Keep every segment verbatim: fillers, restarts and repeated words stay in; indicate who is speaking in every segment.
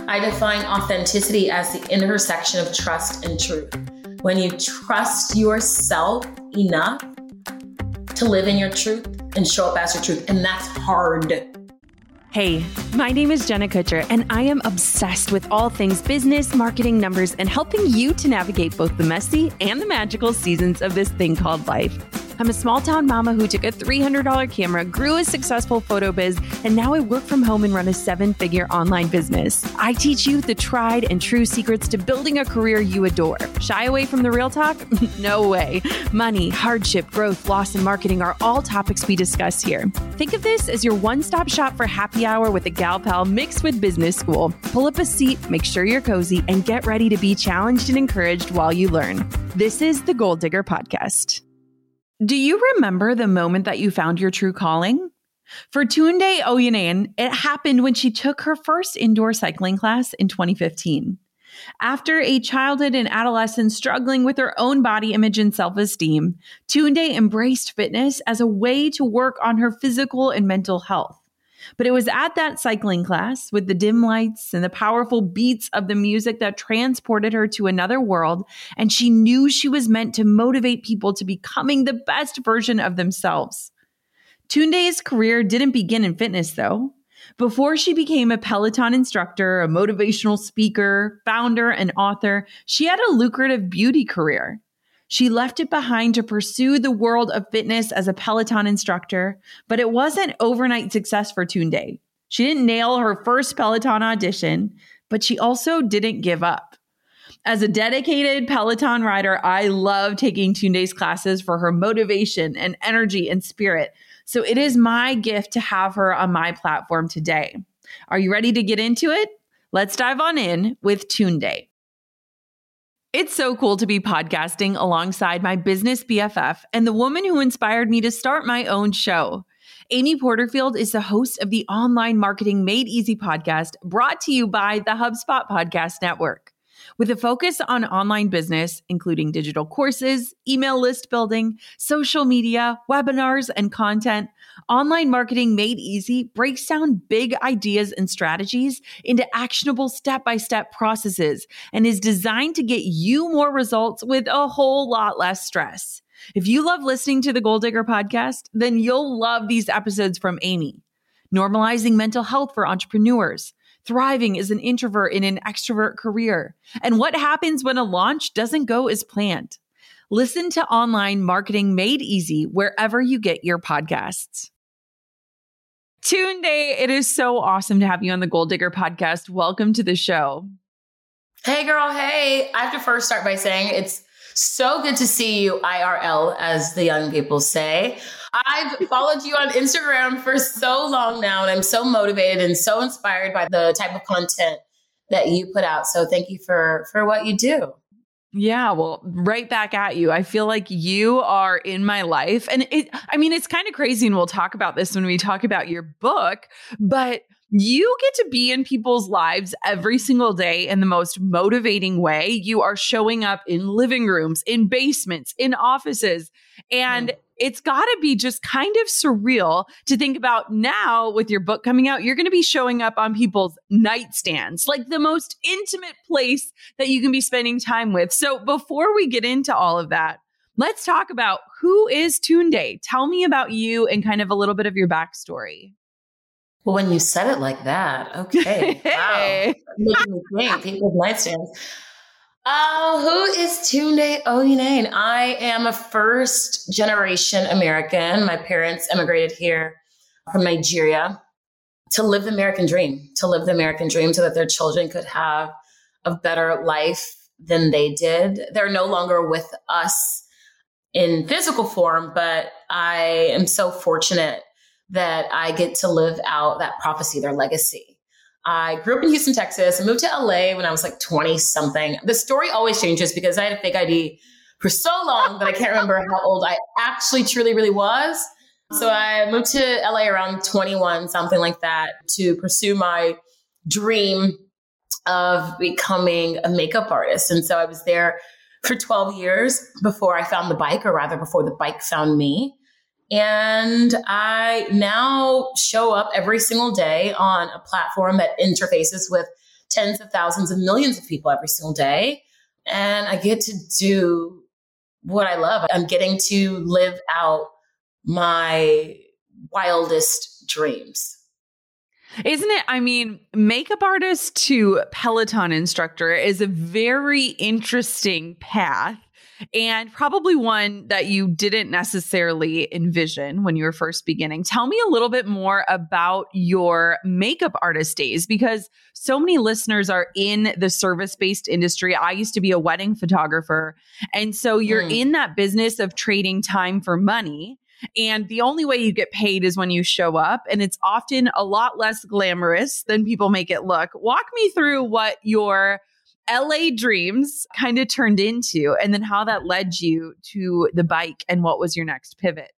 Speaker 1: I define authenticity as the intersection of trust and truth. When you trust yourself enough to live in your truth and show up as your truth, and that's hard.
Speaker 2: Hey, my name is Jenna Kutcher, and I am obsessed with all things business, marketing, numbers, and helping you to navigate both the messy and the magical seasons of this thing called life. I'm a small town mama who took a three hundred dollars camera, grew a successful photo biz, and now I work from home and run a seven-figure online business. I teach you the tried and true secrets to building a career you adore. Shy away from the real talk? No way. Money, hardship, growth, loss, and marketing are all topics we discuss here. Think of this as your one-stop shop for happy hour with a gal pal mixed with business school. Pull up a seat, make sure you're cozy, and get ready to be challenged and encouraged while you learn. This is the Goal Digger Podcast. Do you remember the moment that you found your true calling? For Tunde Oyeneyin, it happened when she took her first indoor cycling class in twenty fifteen. After a childhood and adolescence struggling with her own body image and self-esteem, Tunde embraced fitness as a way to work on her physical and mental health. But it was at that cycling class with the dim lights and the powerful beats of the music that transported her to another world, and she knew she was meant to motivate people to becoming the best version of themselves. Tunde's career didn't begin in fitness, though. Before she became a Peloton instructor, a motivational speaker, founder, and author, she had a lucrative beauty career. She left it behind to pursue the world of fitness as a Peloton instructor, but it wasn't overnight success for Tunde. She didn't nail her first Peloton audition, but she also didn't give up. As a dedicated Peloton rider, I love taking Tunde's classes for her motivation and energy and spirit. So it is my gift to have her on my platform today. Are you ready to get into it? Let's dive on in with Tunde. It's so cool to be podcasting alongside my business B F F and the woman who inspired me to start my own show. Amy Porterfield is the host of the Online Marketing Made Easy podcast, brought to you by the HubSpot Podcast Network. With a focus on online business, including digital courses, email list building, social media, webinars, and content, Online Marketing Made Easy breaks down big ideas and strategies into actionable step-by-step processes and is designed to get you more results with a whole lot less stress. If you love listening to the Goal Digger podcast, then you'll love these episodes from Amy. Normalizing mental health for entrepreneurs, thriving as an introvert in an extrovert career, and what happens when a launch doesn't go as planned. Listen to Online Marketing Made Easy wherever you get your podcasts. Tunde, it is so awesome to have you on the Goal Digger podcast. Welcome to the show.
Speaker 1: Hey, girl. Hey, I have to first start by saying it's so good to see you I R L, as the young people say. I've followed you on Instagram for so long now, and I'm so motivated and so inspired by the type of content that you put out. So thank you for, for what you do.
Speaker 2: Yeah, well, right back at you. I feel like you are in my life. And it, I mean, it's kind of crazy, and we'll talk about this when we talk about your book, but you get to be in people's lives every single day in the most motivating way. You are showing up in living rooms, in basements, in offices, and mm. it's got to be just kind of surreal to think about now with your book coming out, you're going to be showing up on people's nightstands, like the most intimate place that you can be spending time with. So before we get into all of that, let's talk about who is Tunde. Tell me about you and kind of a little bit of your backstory.
Speaker 1: Well, when you said it like that, okay. Wow. Making me think, people's nightstands. Uh, who is Tunde Oyeneyin? I am a first generation American. My parents immigrated here from Nigeria to live the American dream, to live the American dream so that their children could have a better life than they did. They're no longer with us in physical form, but I am so fortunate that I get to live out that prophecy, their legacy. I grew up in Houston, Texas. I moved to L A when I was like twenty something. The story always changes because I had a fake I D for so long that I can't remember how old I actually truly really was. So I moved to L A around twenty-one, something like that, to pursue my dream of becoming a makeup artist. And so I was there for twelve years before I found the bike, or rather before the bike found me. And I now show up every single day on a platform that interfaces with tens of thousands of millions of people every single day. And I get to do what I love. I'm getting to live out my wildest dreams.
Speaker 2: Isn't it? I mean, makeup artist to Peloton instructor is a very interesting path, and probably one that you didn't necessarily envision when you were first beginning. Tell me a little bit more about your makeup artist days, because so many listeners are in the service-based industry. I used to be a wedding photographer. And so you're mm. in that business of trading time for money. And the only way you get paid is when you show up. And it's often a lot less glamorous than people make it look. Walk me through what your L A dreams kind of turned into, and then how that led you to the bike and what was your next pivot.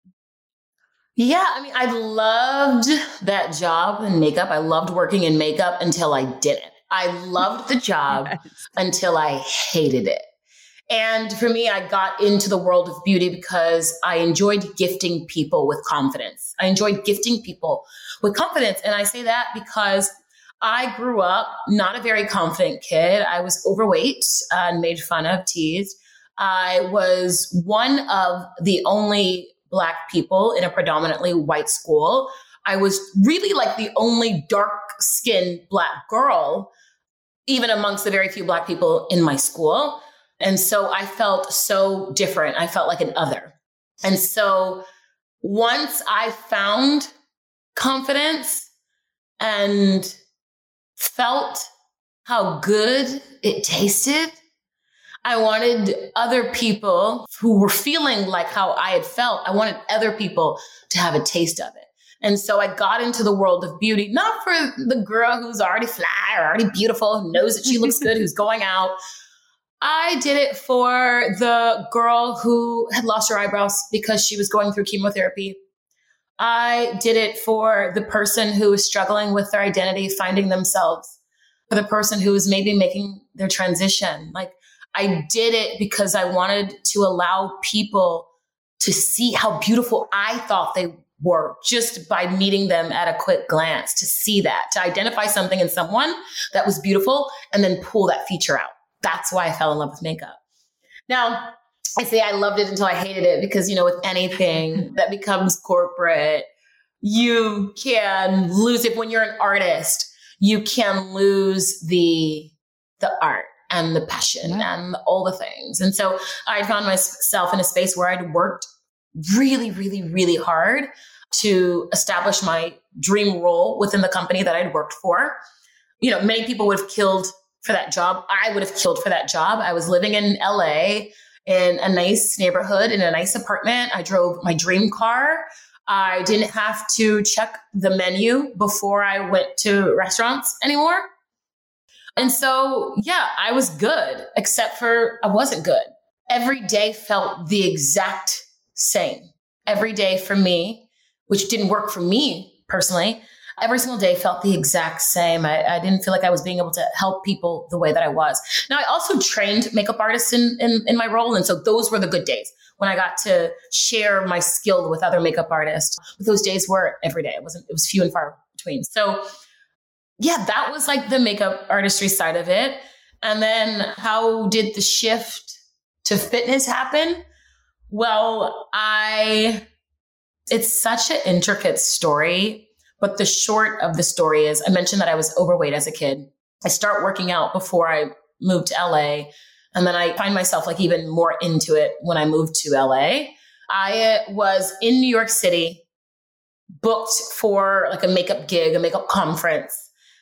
Speaker 1: Yeah, I mean, I loved that job in makeup. I loved working in makeup until I didn't. I loved the job yes. until I hated it. And for me, I got into the world of beauty because I enjoyed gifting people with confidence. I enjoyed gifting people with confidence. And I say that because I grew up not a very confident kid. I was overweight uh, and made fun of, teased. I was one of the only Black people in a predominantly white school. I was really like the only dark-skinned Black girl, even amongst the very few Black people in my school. And so I felt so different. I felt like an other. And so once I found confidence and felt how good it tasted, I wanted other people who were feeling like how I had felt. I wanted other people to have a taste of it. And so I got into the world of beauty, not for the girl who's already fly or already beautiful, who knows that she looks good, who's going out. I did it for the girl who had lost her eyebrows because she was going through chemotherapy. I did it for the person who was struggling with their identity, finding themselves, for the person who was maybe making their transition. Like, I did it because I wanted to allow people to see how beautiful I thought they were just by meeting them at a quick glance, to see that, to identify something in someone that was beautiful and then pull that feature out. That's why I fell in love with makeup. Now, I say I loved it until I hated it because, you know, with anything that becomes corporate, you can lose it. When you're an artist, you can lose the the art and the passion yeah. and all the things. And so I found myself in a space where I'd worked really, really, really hard to establish my dream role within the company that I'd worked for. You know, many people would have killed for that job. I would have killed for that job. I was living in L A in a nice neighborhood, in a nice apartment. I drove my dream car. I didn't have to check the menu before I went to restaurants anymore. And so, yeah, I was good, except for I wasn't good. Every day felt the exact same. Every day for me, which didn't work for me personally, every single day felt the exact same. I, I didn't feel like I was being able to help people the way that I was. Now, I also trained makeup artists in, in, in my role. And so those were the good days when I got to share my skill with other makeup artists. But those days were every day. It wasn't, it was few and far between. So yeah, that was like the makeup artistry side of it. And then how did the shift to fitness happen? Well, I, it's such an intricate story. But the short of the story is, I mentioned that I was overweight as a kid. I start working out before I moved to L A. And then I find myself like even more into it when I moved to L A. I was in New York City, booked for like a makeup gig, a makeup conference.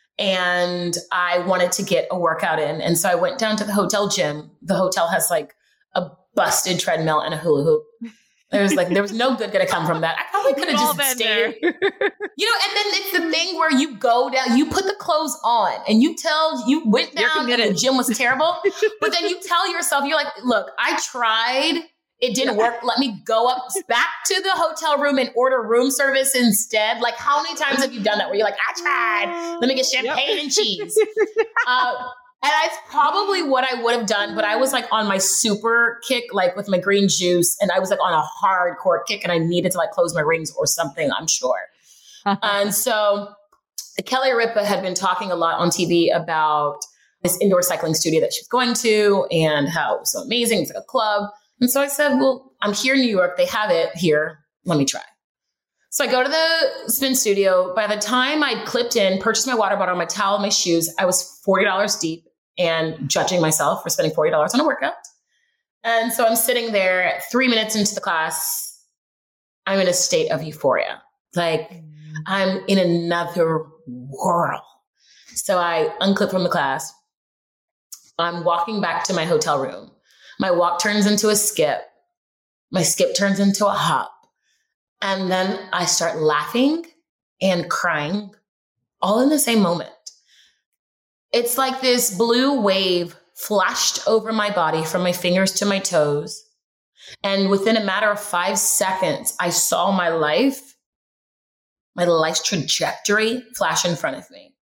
Speaker 1: And I wanted to get a workout in. And so I went down to the hotel gym. The hotel has like a busted treadmill and a hula hoop. There was like, there was no good going to come from that. I probably could have just stayed. You know, and then it's the thing where you go down, you put the clothes on and you tell, you went down and the gym was terrible. But then you tell yourself, you're like, look, I tried. It didn't work. Let me go up back to the hotel room and order room service instead. Like, how many times have you done that where you're like, I tried. Let me get champagne yep. and cheese. Uh, And that's probably what I would have done, but I was like on my super kick, like with my green juice, and I was like on a hardcore kick, and I needed to like close my rings or something, I'm sure. And so Kelly Ripa had been talking a lot on T V about this indoor cycling studio that she was going to and how it was so amazing. It's like a club. And so I said, well, I'm here in New York. They have it here. Let me try. So I go to the spin studio. By the time I'd clipped in, purchased my water bottle, my towel, my shoes, I was forty dollars deep and judging myself for spending forty dollars on a workout. And so I'm sitting there three minutes into the class. I'm in a state of euphoria. Like I'm in another world. So I unclip from the class. I'm walking back to my hotel room. My walk turns into a skip. My skip turns into a hop. And then I start laughing and crying all in the same moment. It's like this blue wave flashed over my body from my fingers to my toes. And within a matter of five seconds, I saw my life, my life's trajectory flash in front of me.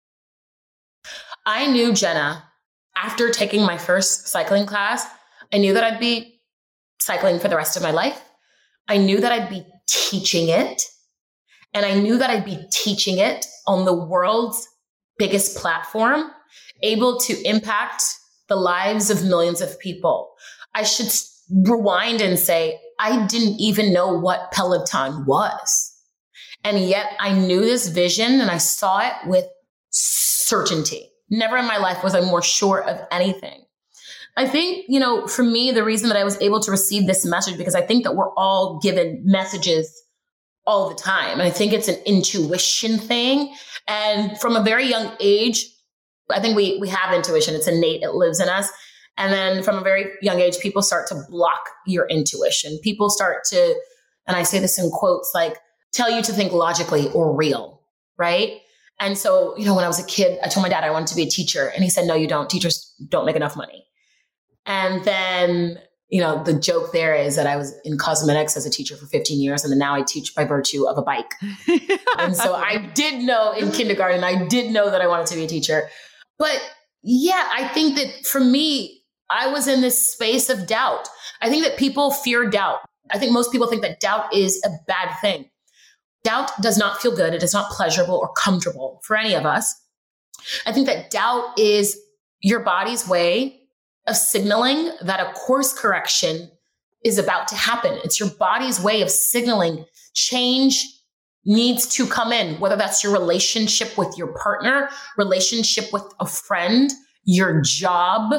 Speaker 1: I knew, Jenna, after taking my first cycling class, I knew that I'd be cycling for the rest of my life. I knew that I'd be teaching it. And I knew that I'd be teaching it on the world's biggest platform, able to impact the lives of millions of people. I should rewind and say, I didn't even know what Peloton was. And yet I knew this vision and I saw it with certainty. Never in my life was I more sure of anything. I think, you know, for me, the reason that I was able to receive this message, because I think that we're all given messages all the time. And I think it's an intuition thing. And from a very young age, I think we we have intuition. It's innate. It lives in us. And then from a very young age, people start to block your intuition. People start to, and I say this in quotes, like tell you to think logically or real, right? And so, you know, when I was a kid, I told my dad I wanted to be a teacher. And he said, no, you don't. Teachers don't make enough money. And then, you know, the joke there is that I was in cosmetics as a teacher for fifteen years. And then now I teach by virtue of a bike. And so I did know in kindergarten, I did know that I wanted to be a teacher. But yeah, I think that for me, I was in this space of doubt. I think that people fear doubt. I think most people think that doubt is a bad thing. Doubt does not feel good. It is not pleasurable or comfortable for any of us. I think that doubt is your body's way of signaling that a course correction is about to happen. It's your body's way of signaling change needs to come in, whether that's your relationship with your partner, relationship with a friend, your job.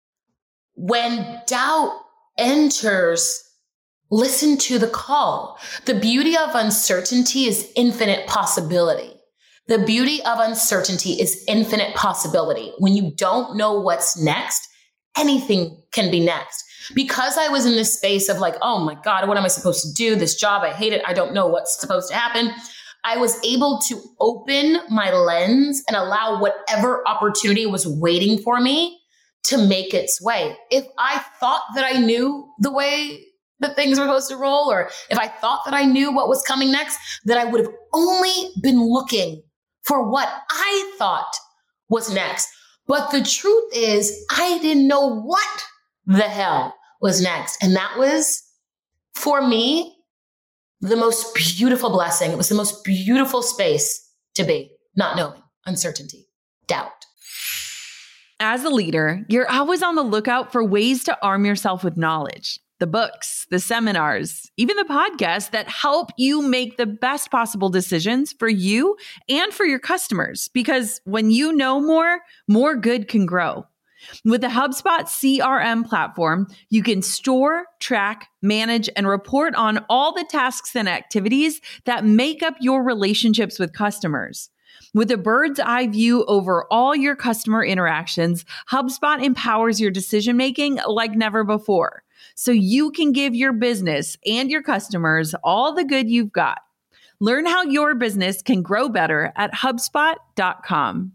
Speaker 1: When doubt enters, listen to the call. The beauty of uncertainty is infinite possibility. The beauty of uncertainty is infinite possibility. When you don't know what's next, anything can be next. Because I was in this space of like, oh my God, what am I supposed to do? This job, I hate it. I don't know what's supposed to happen. I was able to open my lens and allow whatever opportunity was waiting for me to make its way. If I thought that I knew the way that things were supposed to roll, or if I thought that I knew what was coming next, then I would have only been looking for what I thought was next. But the truth is, I didn't know what the hell was next. And that was, for me, the most beautiful blessing. It was the most beautiful space to be, not knowing, uncertainty, doubt.
Speaker 2: As a leader, you're always on the lookout for ways to arm yourself with knowledge. The books, the seminars, even the podcasts that help you make the best possible decisions for you and for your customers. Because when you know more, more good can grow. With the HubSpot C R M platform, you can store, track, manage, and report on all the tasks and activities that make up your relationships with customers. With a bird's eye view over all your customer interactions, HubSpot empowers your decision-making like never before, so you can give your business and your customers all the good you've got. Learn how your business can grow better at HubSpot dot com.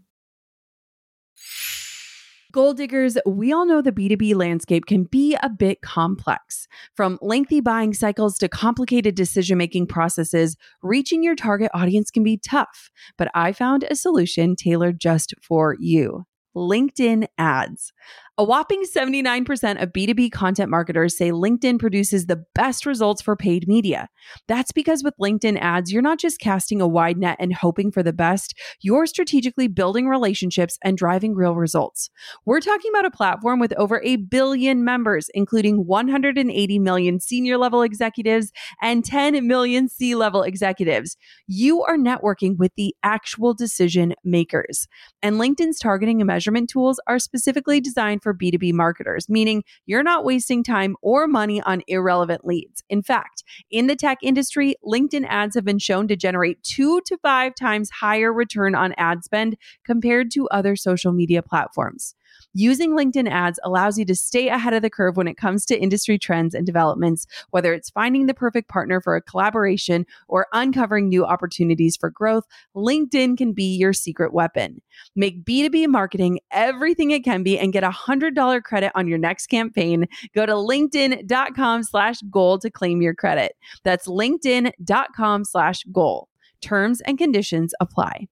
Speaker 2: Goal diggers, we all know the B two B landscape can be a bit complex. From lengthy buying cycles to complicated decision-making processes, reaching your target audience can be tough. But I found a solution tailored just for you: LinkedIn ads. A whopping seventy-nine percent of B two B content marketers say LinkedIn produces the best results for paid media. That's because with LinkedIn ads, you're not just casting a wide net and hoping for the best, you're strategically building relationships and driving real results. We're talking about a platform with over a billion members, including one hundred eighty million senior level executives and ten million C-level executives. You are networking with the actual decision makers. And LinkedIn's targeting and measurement tools are specifically designed for B two B marketers, meaning you're not wasting time or money on irrelevant leads. In fact, in the tech industry, LinkedIn ads have been shown to generate two to five times higher return on ad spend compared to other social media platforms. Using LinkedIn ads allows you to stay ahead of the curve when it comes to industry trends and developments, whether it's finding the perfect partner for a collaboration or uncovering new opportunities for growth. LinkedIn can be your secret weapon. Make B two B marketing everything it can be and get a one hundred dollars credit on your next campaign. Go to linkedin.com slash goal to claim your credit. That's linkedin.com slash goal. Terms and conditions apply.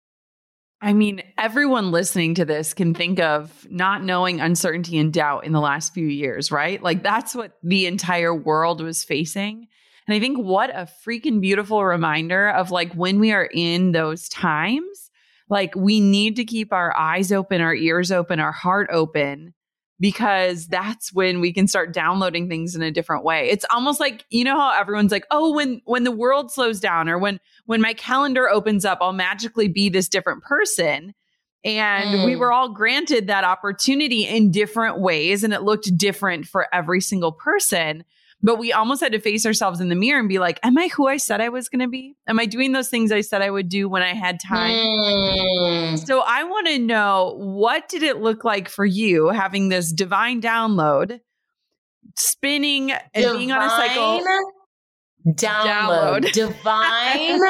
Speaker 2: I mean, everyone listening to this can think of not knowing uncertainty and doubt in the last few years, right? Like that's what the entire world was facing. And I think what a freaking beautiful reminder of like when we are in those times, like we need to keep our eyes open, our ears open, our heart open, because that's when we can start downloading things in a different way. It's almost like, you know how everyone's like, oh, when when the world slows down or when when my calendar opens up, I'll magically be this different person. And mm. we were all granted that opportunity in different ways. And it looked different for every single person. But we almost had to face ourselves in the mirror and be like, am I who I said I was going to be? Am I doing those things I said I would do when I had time? Mm. So I want to know, what did it look like for you having this divine download, spinning and divine being on a cycle?
Speaker 1: Download. download. Divine.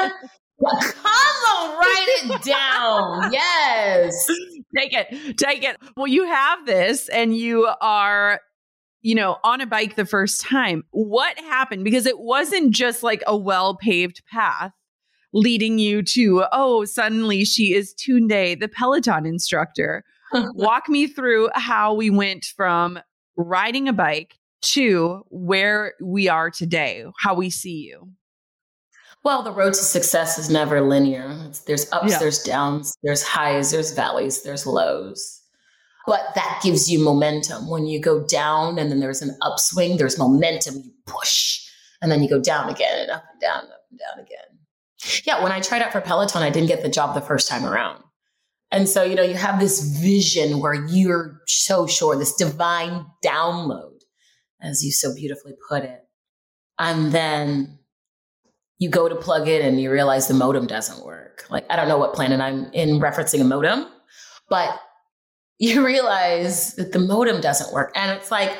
Speaker 1: Come on, write it down. Yes.
Speaker 2: Take it. Take it. Well, you have this and you are, you know, on a bike the first time. What happened? Because it wasn't just like a well-paved path leading you to, oh, suddenly she is Tunde, the Peloton instructor. Walk me through how we went from riding a bike to where we are today, how we see you.
Speaker 1: Well, the road to success is never linear. It's, there's ups, yeah. there's downs, there's highs, there's valleys, there's lows. But that gives you momentum. When you go down and then there's an upswing, there's momentum, you push. And then you go down again and up and down, up and down again. Yeah, when I tried out for Peloton, I didn't get the job the first time around. And so, you know, you have this vision where you're so sure, this divine download, as you so beautifully put it. And then you go to plug it and you realize the modem doesn't work. Like, I don't know what planet I'm in referencing a modem, but you realize that the modem doesn't work. And it's like,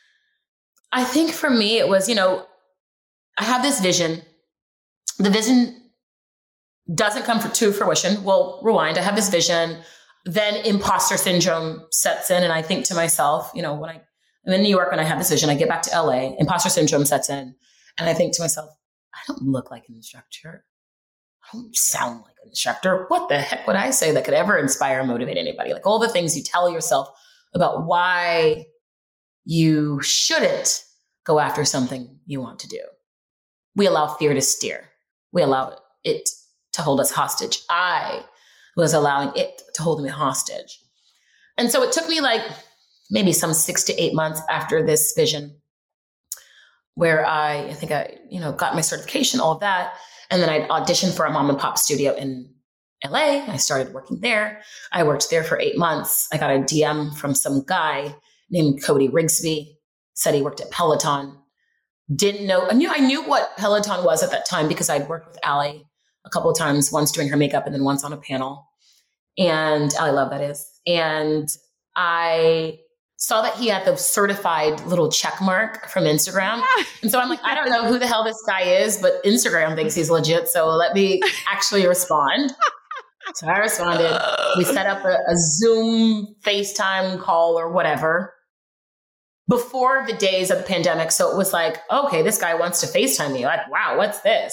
Speaker 1: I think for me, it was, you know, I have this vision. The vision doesn't come to fruition. Well, rewind. I have this vision. Then imposter syndrome sets in. And I think to myself, you know, when I, I'm in New York and I have this vision, I get back to L A, imposter syndrome sets in. And I think to myself, I don't look like an instructor. I don't sound like an instructor. What the heck would I say that could ever inspire and motivate anybody? Like all the things you tell yourself about why you shouldn't go after something you want to do. We allow fear to steer. We allow it to hold us hostage. I was allowing it to hold me hostage. And so it took me like maybe some six to eight months after this vision where I, I think I, you know, got my certification, all of that. And then I auditioned for a mom and pop studio in L A. I started working there. I worked there for eight months. I got a D M from some guy named Cody Rigsby, said he worked at Peloton. Didn't know, I knew, I knew what Peloton was at that time because I'd worked with Allie a couple of times, once doing her makeup and then once on a panel. And Allie Love, that is. And I saw that he had the certified little check mark from Instagram. And so I'm like, I don't know who the hell this guy is, but Instagram thinks he's legit. So let me actually respond. So I responded. We set up a, a Zoom FaceTime call or whatever before the days of the pandemic. So it was like, okay, this guy wants to FaceTime me. Like, wow, what's this?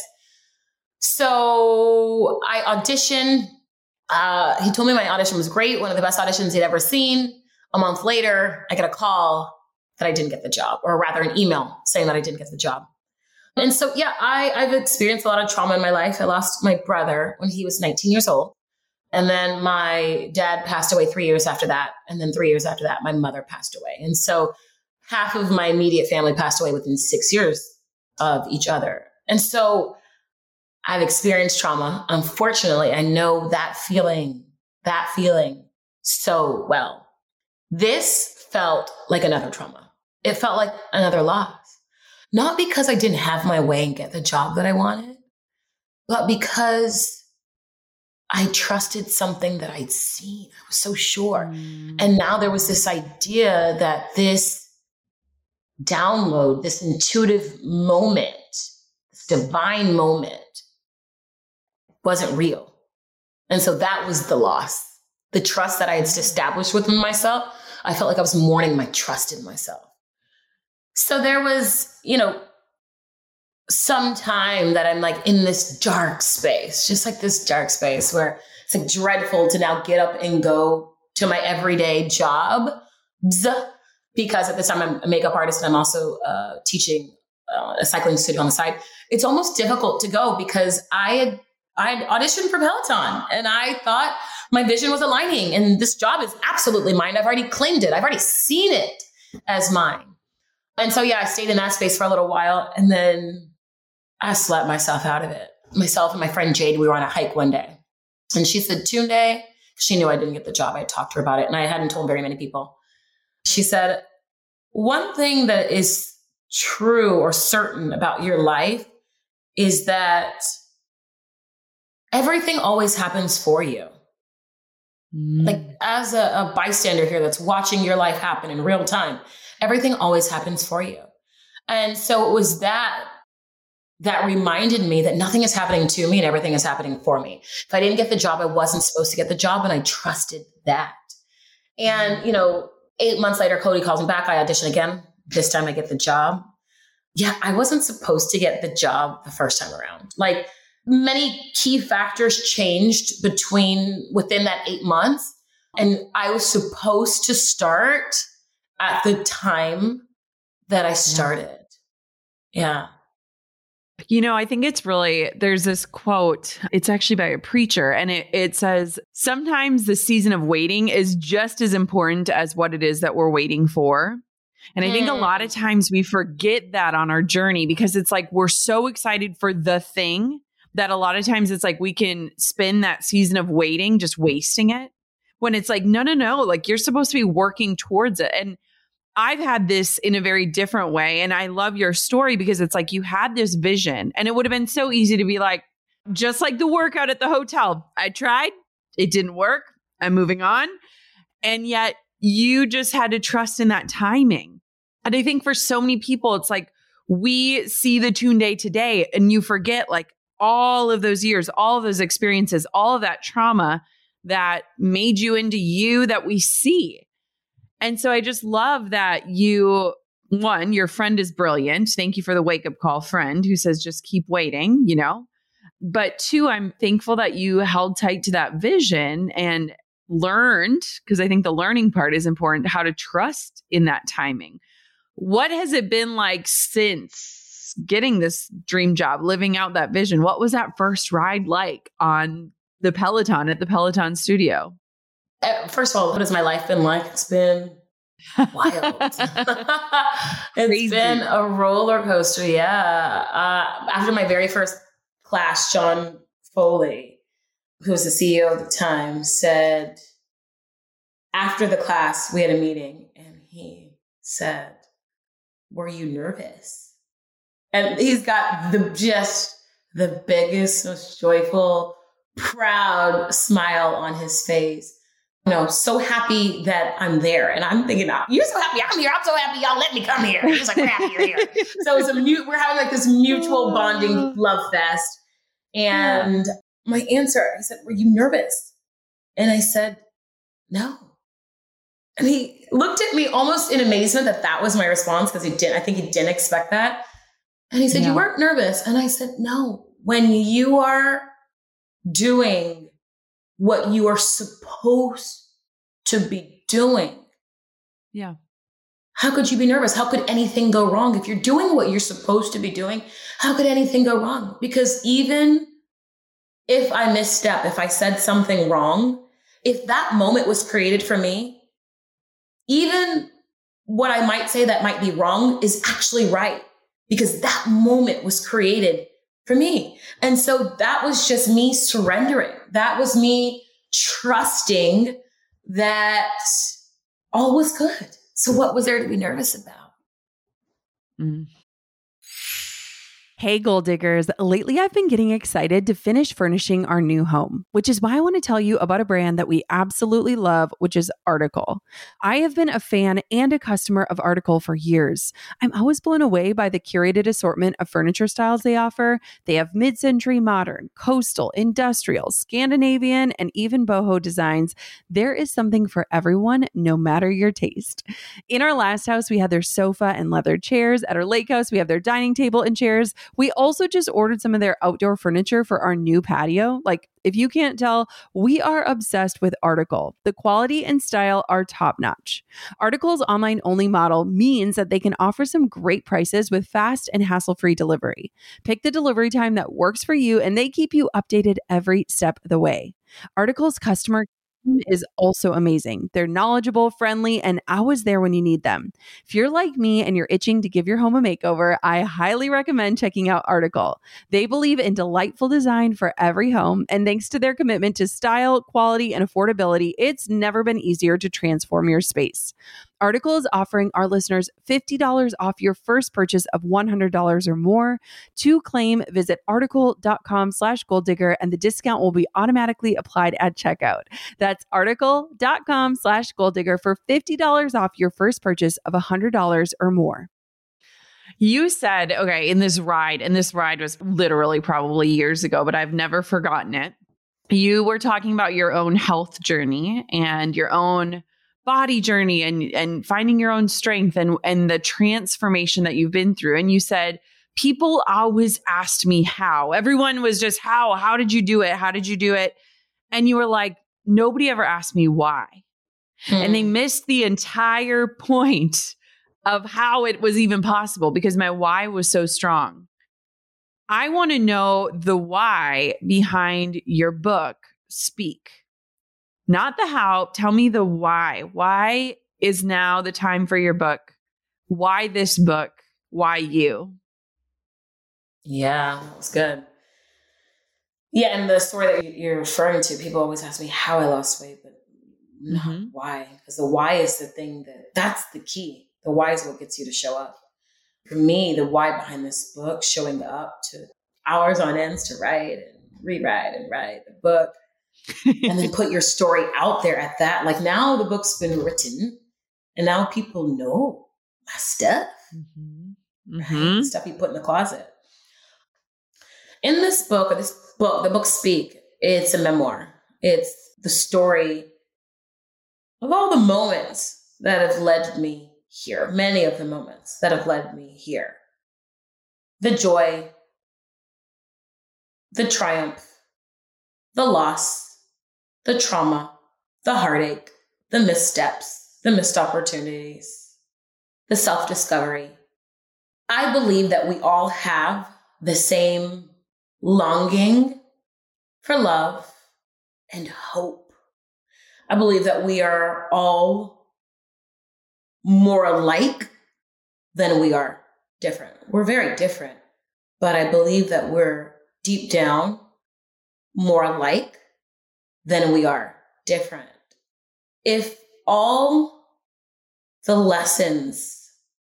Speaker 1: So I auditioned. Uh, he told me my audition was great. One of the best auditions he'd ever seen. A month later, I get a call that I didn't get the job, or rather an email saying that I didn't get the job. And so, yeah, I, I've experienced a lot of trauma in my life. I lost my brother when he was nineteen years old. And then my dad passed away three years after that. And then three years after that, my mother passed away. And so half of my immediate family passed away within six years of each other. And so I've experienced trauma. Unfortunately, I know that feeling, that feeling so well. This felt like another trauma. It felt like another loss. Not because I didn't have my way and get the job that I wanted, but because I trusted something that I'd seen. I was so sure. Mm. And now there was this idea that this download, this intuitive moment, this divine moment wasn't real. And so that was the loss. The trust that I had established within myself, I felt like I was mourning my trust in myself. So there was, you know, some time that I'm like in this dark space, just like this dark space where it's like dreadful to now get up and go to my everyday job. Because at this time I'm a makeup artist and I'm also uh, teaching uh, a cycling studio on the side. It's almost difficult to go because I had, I had auditioned for Peloton and I thought my vision was aligning and this job is absolutely mine. I've already claimed it. I've already seen it as mine. And so, yeah, I stayed in that space for a little while and then I slept myself out of it. Myself and my friend Jade, we were on a hike one day and she said, Tunde, she knew I didn't get the job. I had talked to her about it and I hadn't told very many people. She said, one thing that is true or certain about your life is that everything always happens for you. Mm. Like as a, a bystander here that's watching your life happen in real time, everything always happens for you. And so it was that that reminded me that nothing is happening to me and everything is happening for me. If I didn't get the job, I wasn't supposed to get the job and I trusted that. And, you know, eight months later, Cody calls me back. I audition again. This time I get the job. Yeah, I wasn't supposed to get the job the first time around. Like many key factors changed between within that eight months. And I was supposed to start at the time that I started. Yeah.
Speaker 2: You know, I think it's really, there's this quote, it's actually by a preacher, and it, it says, sometimes the season of waiting is just as important as what it is that we're waiting for. And I think a lot of times we forget that on our journey because it's like we're so excited for the thing that a lot of times it's like we can spend that season of waiting just wasting it when it's like, no, no, no, like you're supposed to be working towards it. And I've had this in a very different way. And I love your story because it's like you had this vision and it would have been so easy to be like, just like the workout at the hotel. I tried, it didn't work. I'm moving on. And yet you just had to trust in that timing. And I think for so many people, it's like we see the Tunde today and you forget like all of those years, all of those experiences, all of that trauma that made you into you that we see. And so I just love that you, one, your friend is brilliant. Thank you for the wake up call friend who says, just keep waiting, you know, but two, I'm thankful that you held tight to that vision and learned, because I think the learning part is important, how to trust in that timing. What has it been like since getting this dream job, living out that vision? What was that first ride like on the Peloton at the Peloton studio?
Speaker 1: First of all, what has my life been like? It's been wild. It's Crazy. Been a roller coaster. Yeah. Uh, after my very first class, John Foley, who was the C E O at the time, said, after the class, we had a meeting and he said, were you nervous? And he's got the just the biggest, most joyful, proud smile on his face. You know, so happy that I'm there. And I'm thinking, oh, you're so happy I'm here. I'm so happy y'all let me come here. He's like, we're happy you're here. So it's a mute, we're having like this mutual bonding love fest. And yeah. My answer, I said, were you nervous? And I said, no. And he looked at me almost in amazement that that was my response because he didn't, I think he didn't expect that. And he said, yeah. You weren't nervous. And I said, no, when you are doing what you are supposed to be doing,
Speaker 2: Yeah.
Speaker 1: How could you be nervous? How could anything go wrong? If you're doing what you're supposed to be doing, how could anything go wrong? Because even if I misstep, if I said something wrong, if that moment was created for me, even what I might say that might be wrong is actually right, because that moment was created for me. And so that was just me surrendering. That was me trusting that all was good. So what was there to be nervous about?
Speaker 2: Mm. Hey, Goal Diggers. Lately, I've been getting excited to finish furnishing our new home, which is why I want to tell you about a brand that we absolutely love, which is Article. I have been a fan and a customer of Article for years. I'm always blown away by the curated assortment of furniture styles they offer. They have mid-century modern, coastal, industrial, Scandinavian, and even boho designs. There is something for everyone, no matter your taste. In our last house, we had their sofa and leather chairs. At our lake house, we have their dining table and chairs. We also just ordered some of their outdoor furniture for our new patio. Like, if you can't tell, we are obsessed with Article. The quality and style are top notch. Article's online only model means that they can offer some great prices with fast and hassle-free delivery. Pick the delivery time that works for you, and they keep you updated every step of the way. Article's customer is also amazing. They're knowledgeable, friendly, and always there when you need them. If you're like me and you're itching to give your home a makeover, I highly recommend checking out Article. They believe in delightful design for every home, and thanks to their commitment to style, quality, and affordability, it's never been easier to transform your space. Article is offering our listeners fifty dollars off your first purchase of one hundred dollars or more. To claim, visit article.com slash goal digger, and the discount will be automatically applied at checkout. That's article.com slash goal digger for fifty dollars off your first purchase of one hundred dollars or more. You said, okay, in this ride, and this ride was literally probably years ago, but I've never forgotten it. You were talking about your own health journey and your own body journey and, and finding your own strength and, and the transformation that you've been through. And you said, people always asked me how. Everyone was just, how? How did you do it? How did you do it? And you were like, nobody ever asked me why. Hmm. And they missed the entire point of how it was even possible because my why was so strong. I want to know the why behind your book, Speak. Not the how. Tell me the why. Why is now the time for your book? Why this book? Why you?
Speaker 1: Yeah, that was good. Yeah, and the story that you're referring to, people always ask me how I lost weight, but not mm-hmm. why. Because the why is the thing that, that's the key. The why is what gets you to show up. For me, the why behind this book, showing up to hours on ends to write and rewrite and write the book, and then put your story out there at that. Like now the book's been written and now people know my stuff, mm-hmm. right? Mm-hmm. The stuff you put in the closet. In this book, or this book, the book Speak, it's a memoir. It's the story of all the moments that have led me here. Many of the moments that have led me here. The joy, the triumph, the loss, the trauma, the heartache, the missteps, the missed opportunities, the self-discovery. I believe that we all have the same longing for love and hope. I believe that we are all more alike than we are different. We're very different, but I believe that we're deep down more alike than we are different. If all the lessons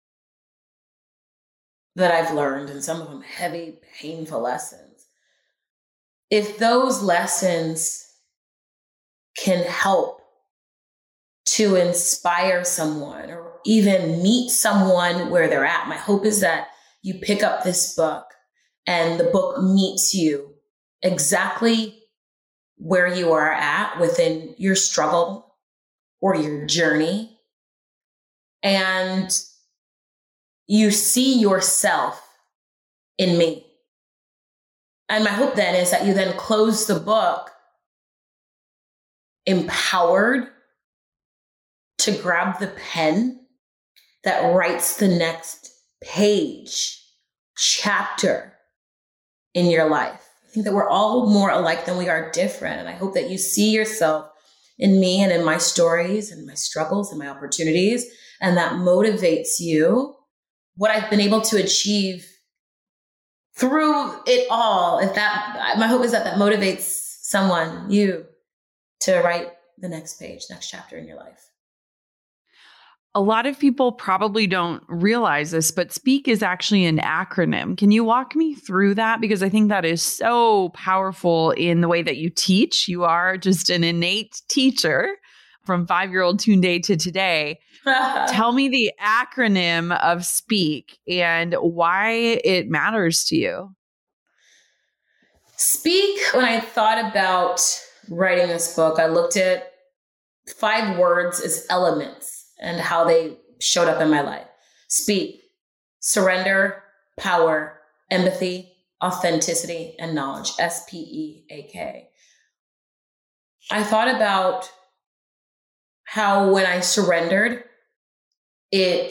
Speaker 1: that I've learned, and some of them heavy, painful lessons, if those lessons can help to inspire someone or even meet someone where they're at, my hope is that you pick up this book and the book meets you exactly where you are at within your struggle or your journey. And you see yourself in me. And my hope then is that you then close the book empowered to grab the pen that writes the next page, chapter in your life. I think that we're all more alike than we are different. And I hope that you see yourself in me and in my stories and my struggles and my opportunities, and that motivates you. What I've been able to achieve through it all, if that, my hope is that that motivates someone, you, to write the next page, next chapter in your life.
Speaker 2: A lot of people probably don't realize this, but SPEAK is actually an acronym. Can you walk me through that? Because I think that is so powerful in the way that you teach. You are just an innate teacher from five-year-old Tunde to today. Tell me the acronym of SPEAK and why it matters to you.
Speaker 1: SPEAK, when I thought about writing this book, I looked at five words as elements and how they showed up in my life. SPEAK, surrender, power, empathy, authenticity, and knowledge. S P E A K. I thought about how when I surrendered, it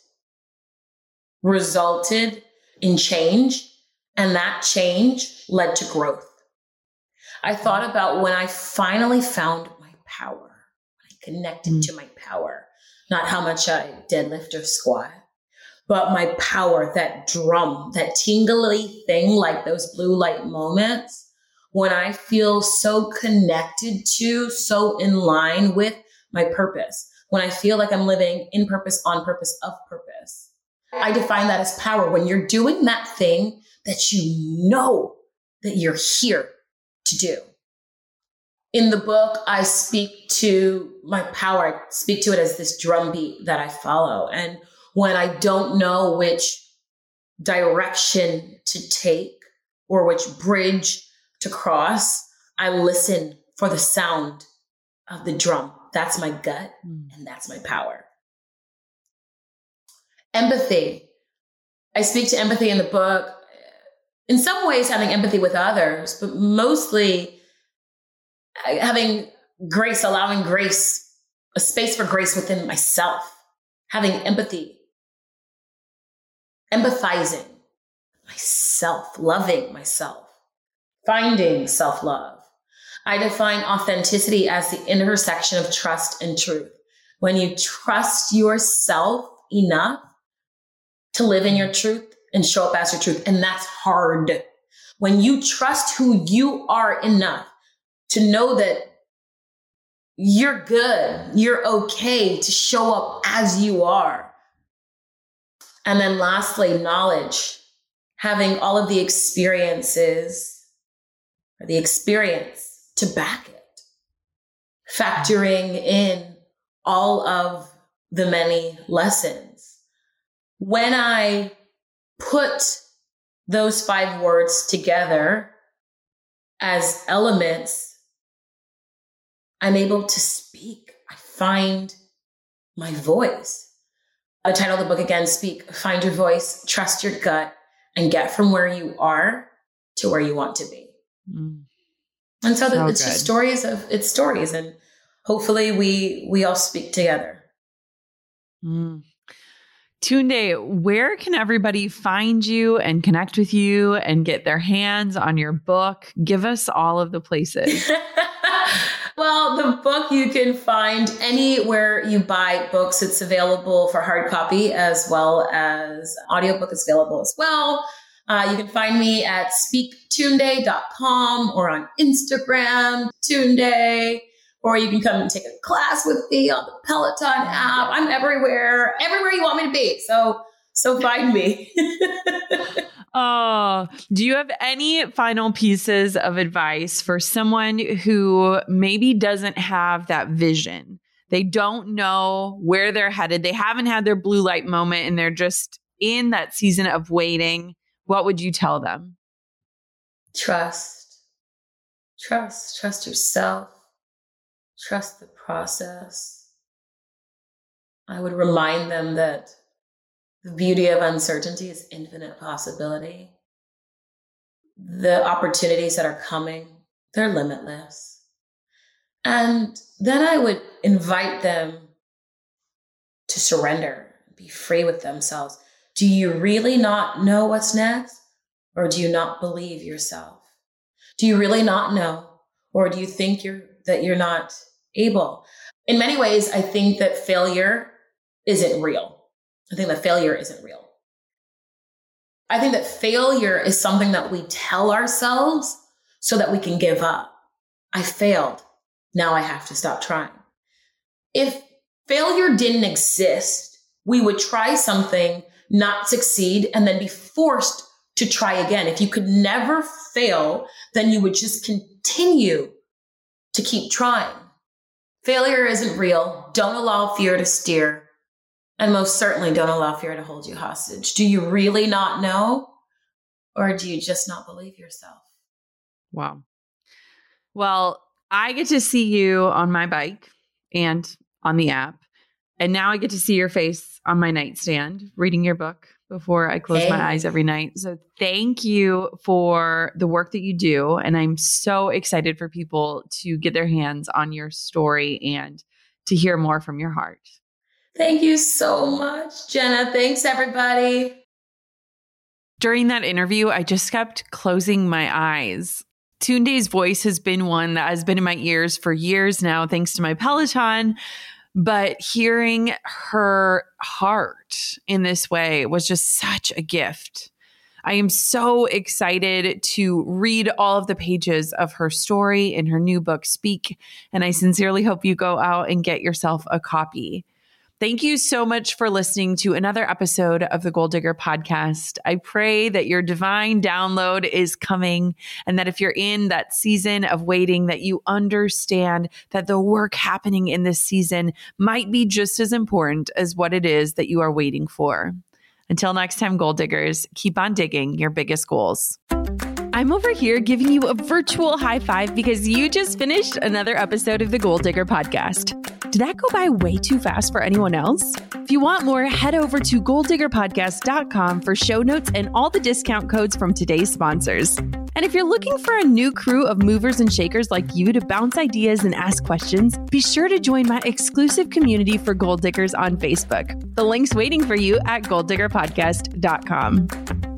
Speaker 1: resulted in change, and that change led to growth. I thought about when I finally found my power, when I connected mm. to my power. Not how much I deadlift or squat, but my power, that drum, that tingly thing, like those blue light moments when I feel so connected to, so in line with my purpose, when I feel like I'm living in purpose, on purpose, of purpose. I define that as power. When you're doing that thing that you know that you're here to do. In the book, I speak to my power, I speak to it as this drumbeat that I follow. And when I don't know which direction to take or which bridge to cross, I listen for the sound of the drum. That's my gut, and that's my power. Empathy. I speak to empathy in the book. In some ways, having empathy with others, but mostly having grace, allowing grace, a space for grace within myself, having empathy, empathizing myself, loving myself, finding self-love. I define authenticity as the intersection of trust and truth. When you trust yourself enough to live in your truth and show up as your truth, and that's hard. When you trust who you are enough to know that you're good, you're okay to show up as you are. And then lastly, knowledge, having all of the experiences or the experience to back it, factoring in all of the many lessons. When I put those five words together as elements, I'm able to speak. I find my voice. The title of the book again, SPEAK, find your voice, trust your gut, and get from where you are to where you want to be. Mm. And so, so it's good. Just stories of, it's stories. And hopefully we, we all speak together.
Speaker 2: Mm. Tunde, where can everybody find you and connect with you and get their hands on your book? Give us all of the places.
Speaker 1: Well, the book you can find anywhere you buy books. It's available for hard copy as well as audiobook is available as well. Uh, you can find me at speak tunde dot com or on Instagram, Tunde, or you can come and take a class with me on the Peloton app. I'm everywhere, everywhere you want me to be. So, so find me.
Speaker 2: Oh, do you have any final pieces of advice for someone who maybe doesn't have that vision? They don't know where they're headed. They haven't had their blue light moment and they're just in that season of waiting. What would you tell them?
Speaker 1: Trust. Trust. Trust yourself. Trust the process. I would remind them that the beauty of uncertainty is infinite possibility. The opportunities that are coming, they're limitless. And then I would invite them to surrender, be free with themselves. Do you really not know what's next? Or do you not believe yourself? Do you really not know? Or do you think you're that you're not able? In many ways, I think that failure isn't real. I think that failure isn't real. I think that failure is something that we tell ourselves so that we can give up. I failed. Now I have to stop trying. If failure didn't exist, we would try something, not succeed, and then be forced to try again. If you could never fail, then you would just continue to keep trying. Failure isn't real. Don't allow fear to steer. And most certainly don't allow fear to hold you hostage. Do you really not know? Or do you just not believe yourself?
Speaker 2: Wow. Well, I get to see you on my bike and on the app. And now I get to see your face on my nightstand, reading your book before I close hey. my eyes every night. So thank you for the work that you do. And I'm so excited for people to get their hands on your story and to hear more from your heart.
Speaker 1: Thank you so much, Jenna. Thanks, everybody.
Speaker 2: During that interview, I just kept closing my eyes. Tunde's voice has been one that has been in my ears for years now, thanks to my Peloton. But hearing her heart in this way was just such a gift. I am so excited to read all of the pages of her story in her new book, Speak. And I sincerely hope you go out and get yourself a copy. Thank you so much for listening to another episode of the Goal Digger Podcast. I pray that your divine download is coming and that if you're in that season of waiting, that you understand that the work happening in this season might be just as important as what it is that you are waiting for. Until next time, Goal Diggers, keep on digging your biggest goals. I'm over here giving you a virtual high five because you just finished another episode of the Goal Digger Podcast. Did that go by way too fast for anyone else? If you want more, head over to goal digger podcast dot com for show notes and all the discount codes from today's sponsors. And if you're looking for a new crew of movers and shakers like you to bounce ideas and ask questions, be sure to join my exclusive community for Goal Diggers on Facebook. The link's waiting for you at goal digger podcast dot com.